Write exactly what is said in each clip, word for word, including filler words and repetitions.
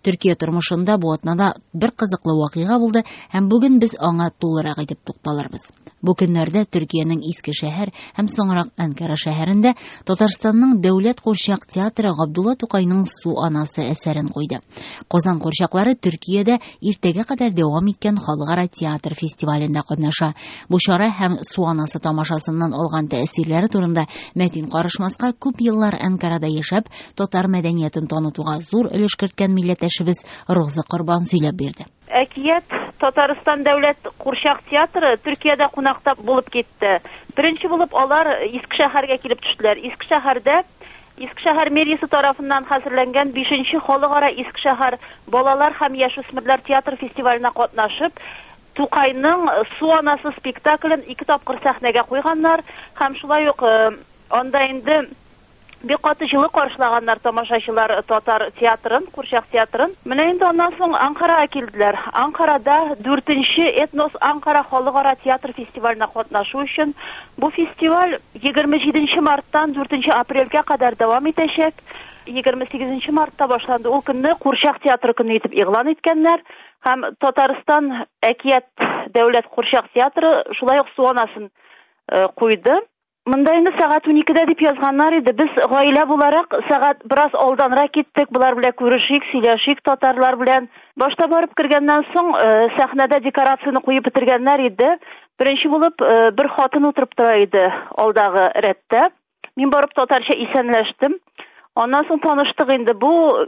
Төркия тормышында бу атнада бер кызыклы вакыйга булды, һәм бүген без аңа тулырак итеп тукталырбыз. Бу көннәрдә Төркиянең Иске шәһәр һәм соңрак Әнкара шәһәрендә Татарстанның дәүләт курчак театры Габдулла Тукайның Су анасы әсәрен куйды. Казан курчаклары Төркиядә иртәгә кадәр дәвам иткән халыкара театр фестивалендә катнаша. Бу чара һәм Су анасы тамашасыннан алган тәэсирләре турында Мәтин карышмаска күп еллар Әнкарада яшәп, татар мәдәниятен танытуга зур өлеш керткән милләттәшебез Роза Корбан сөйләп бирде. Әкият Татарстан дәүләт курчак театры Төркиядә кунакта булып китте. Беренче булып алар Иске шәһәргә килеп төштеләр. Иске шәһәрдә Иске шәһәр мэриясе тарафыннан хәзерләнгән бишенче халыкара Иске шәһәр балалар һәм яшүсмерләр театр фестиваленә катнашып, Тукайның Су анасы спектаклен ике тапкыр сәхнәгә куйганнар һәм шулай ук анда инде бик каты җылы каршылаганнар тамашачылар татар театрын, курчак театрын. Менә инде аннан соң Анкарага килделәр. Анкарада дүртенче Этнос Анкара халыкара театр фестиваленә катнашу өчен бу фестиваль егерме җиденче марттан дүртенче апрельгә кадәр дәвам итәчәк. егерме сигезенче мартта башланды. Ул көнне курчак театры көне итеп игълан иткәннәр һәм Татарстан Әкият дәүләт курчак театры шулай ук Су анасын куйды. Монда инде сәгать уникедә дип язганнар иде. Без гаилә буларак сәгать бераз алданрак киттек. Булар белән күрешик, сөйләшик татарлар белән. Башта барып кергәннән соң сәхнәдә декорацияны куеп бетергәннәр иде. Беренче булып бер хатын утырып тора иде алдагы рәттә. Мин барып татарча исәнләштем. Аннан соң таныштык инде. Бу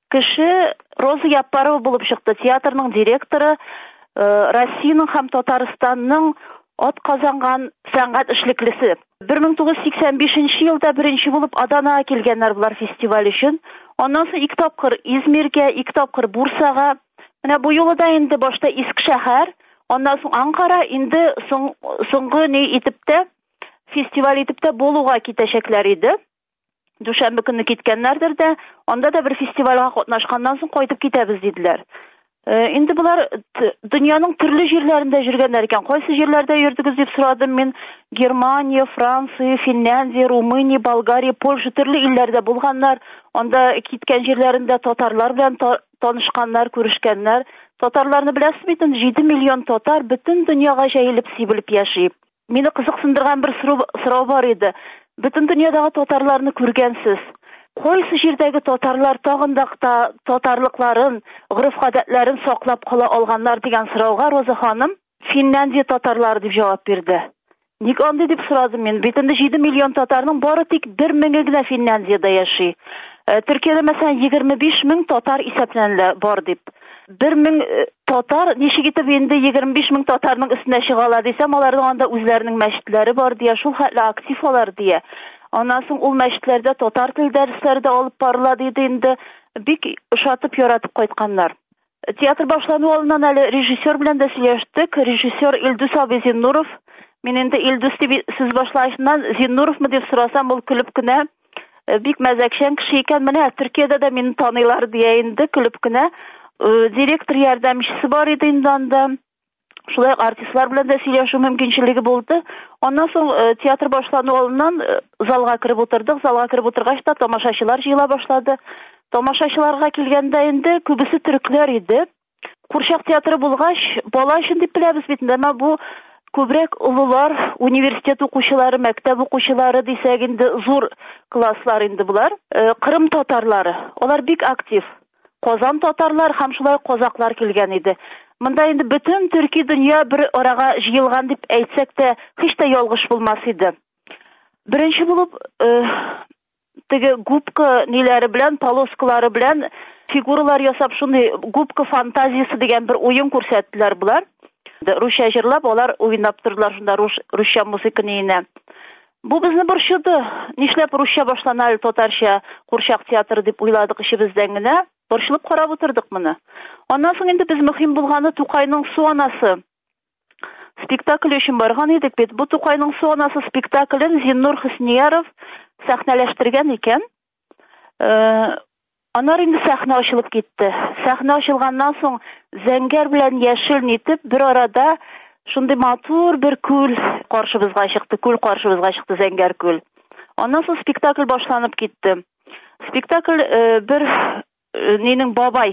кеше Роза Яппарова булып чыкты. Театрның директоры, Россиянең һәм Татарстанның атказанган сәнгать эшлеклесе. бер мең тугыз йөз сиксән бишенче елда беренче булып Аданага килгәннәр булар фестиваль өчен. Аннан соң ике тапкыр Измиргә, ике тапкыр Бурсага. Менә бу юлы да инде башта Иске шәһәр, аннан соң Анкара, инде соң соңгы ни итеп тә фестиваль итеп тә Болуга китәчәкләр иде. Дүшәмбе көнне киткәннәрдер дә, анда да бер фестивальгә катнашканнан соң кайтып китәбез диделәр. Инде булар дөньяның төрле җирләрендә йөргәннәр икән. Кайсы җирләрдә йөрдегез дип сорадым мин. Германия, Франция, Финляндия, Румыния, Болгария, Польша төрле илләрдә булганнар. Анда киткән җирләрендә татарлар белән танышканнар, күрешкәннәр. Татарларны беләсез бит, җиде миллион татар бөтен дөньяга җәелеп сибелеп яши. Мине кызыксындырган бер сорау бар иде. Бөтен дөньядагы татарларны күргәнсез. Кайсы җирдәге татарлар тагын да татарлыкларын, гырыф-гадәтләрен саклап кала алганнар дигән сорауга Роза ханым Финляндия татарлары дип җавап бирде. Ник андый дип сорадым мин? Бит инде җиде миллион татарның бары тик бер меңе генә Финляндиядә яши. Төркиядә мәсәлән егерме биш мең татар исәпләнелә бар дип. бер мең татар ничек итеп инде егерме биш мең татарның өстенә чыгалар дисәм, аларның анда үзләренең мәчетләре бар дия, шул хәтле актив алар дия. Аннан соң ул мәчетләрдә татар тел дәресләре дә алып барыла диде инде. Бик ошатып яратып кайтканнар. Театр башлану алдыннан әле режиссер белән дә сөйләштек. Режиссер Илдус абый Зиннуров. Мин инде Илдус дип сүз башлаешыннан Зиннуровмы дип сорасам, ул көлеп кенә бик мәзәкчән кеше икән. Менә Төркиядә дә мине таныйлар дия инде көлеп кенә. Директор ярдәмчесе бар иде инде анда. Шулай артистлар белән дә сөйләшү мөмкинчелеге булды. Аннан соң театр башлану алдыннан залга кереп утырдык. Залга кереп утыргач та тамашачылар җыела башлады. Тамашачыларга килгәндә инде күбесе төрекләр иде. Курчак театры булгач, бала өчен дип беләбез бит, әмма бу күбрәк улылар, университет укучылары, мәктәп укучылары дисәк инде зур класслар инде булар. Кырым татарлары, алар бик актив. Казан татарлар һәм шулай казаклар килгән иде. Монда инде бөтен төрки дөнья бер арага җыелган дип әйтсәк тә, һич тә ялгыш булмас иде. Беренче булып, теге губка ниләре белән, полоскалары белән фигуралар ясап, шундый губка фантазиясе дигән бер уен күрсәттеләр булар. Русча җырлап, алар уйнап тордылар шунда русча музыканы инә. Бу безне борчыды. Нишләп русча башлана әле татарча курчак театры дип уйладык ичебездән генә. Борчылып карап утырдык моны. Аннан соң инде без мөһим булганы Тукайның Су анасы спектакль өчен барган идек бит. Бу Тукайның Су анасы спектаклен Зиннур Хөснияров сәхнәләштергән икән. Аннан инде сәхнә ачылып китте. Сәхнә ачылганнан соң зәңгәр белән яшел нитеп бер арада шундый матур бер күл каршыбызга чыкты. Күл каршыбызга чыкты, зәңгәр күл. Аннан соң спектакль башланып китте. Спектакль бер нинең бабай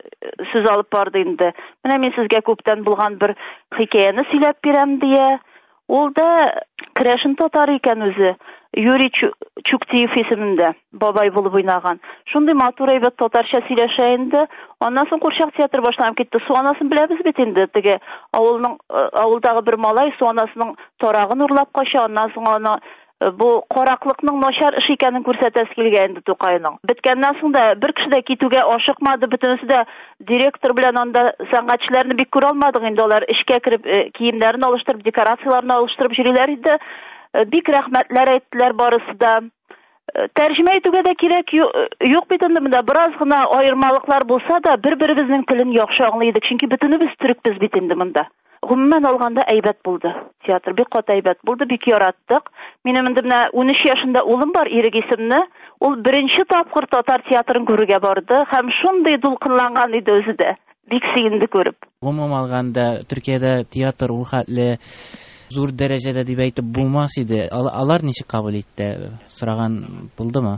сүз алып барды инде. Менә мин сезгә күптән булган бер хикәяне сөйләп бирәм дия. Ул да керәшен татар икән үзе. Юрий Чуктиев исемендә бабай булып уйнаган. Шундый матур әйбәт татарча сөйләшә инде. Аннан соң Курчак театры башланып китте. Суанасын беләбез бит инде. Теге авылның авылдагы бер малай суанасының тарагын урлап кача. Аннан соң аны бу караклыкның начар эш икәнен күрсәтәсе килгән инде Тукайның. Биткәннән соң да бер кеше дә китүгә ашыкмады. Бөтенесе дә директор белән анда сәнгатьчеләрне бик күрә алмадык инде. Алар эшкә кереп киемнәрен алыштырып, декорацияларны алыштырып йөриләр иде. Бик рәхмәтләр әйттеләр барысы да. Тәрҗемә итүгә дә кирәк юк бит инде монда. Бераз гына аермалыклар булса да, бер-беребезнең телен яхшы аңлый идек. Чөнки бөтенебез төрекбез бит инде монда. Гомумән алганда әйбәт булды. Театр бик кат әйбәт булды, бик яраттык. Минем инде менә унөч яшында улым бар, Ирек исемле. Ул беренче тапкыр татар театрын күрергә барды һәм шундый дулкынланган иде үзе дә. Бик сөенде күреп. Гомумән алганда Төркиядә театр ул хәтле зур дәрәҗәдә дип әйтеп булмас иде. Алар ничек кабул итте? Сораган булдымы?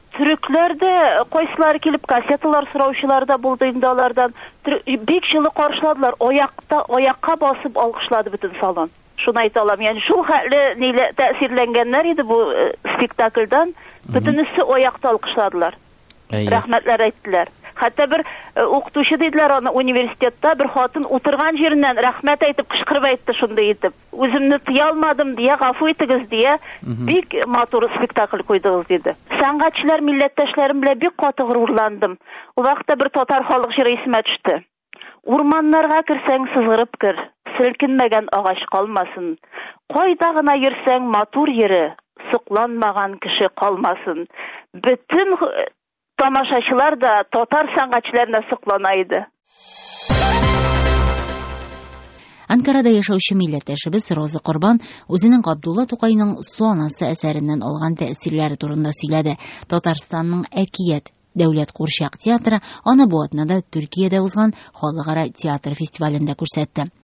Төрекләрдә кайсылары килеп кассеталар сораучылар да булды инде алардан. Бик җылы каршыладылар. Аякта аякка басып алкышлады бөтен салон. Шуны әйтә алам. Ягъни шул хәтле ниле тәэсирләнгәннәр иде бу спектакльдән. Бөтенесе аякта алкышладылар. Рәхмәтләр әйттеләр. Хәтта бер укытучы диделәр аны университетта, бер хатын утырган җиреннән рәхмәт әйтеп кычкырып әйтте шундый итеп. Үземне тыя алмадым дия, гафу итегез дия. Бик матур спектакль куйдыгыз диде. Сәнгатьчеләр милләттәшләрем белән бик каты горурландым. Ул вакытта бер татар халык җыры исемә төште. Урманнарга керсәң сызгырып кер, селкенмәгән агач калмасын. Кайда гына йөрсәң матур йөре, сокланмаган кеше калмасын. Бөтен тамашачылар да татар сәнгатьчеләренә соклана иде. Анкарада яшәүче милләттәшебез Роза Корбан үзенең Габдулла Тукайның Суанасы әсәреннән алган тәэсирләре турында сөйләде. Татарстанның Әкият Дәүләт Курчак театры аны бу атнада Төркиядә узган Халыкара театр фестивалендә күрсәтте.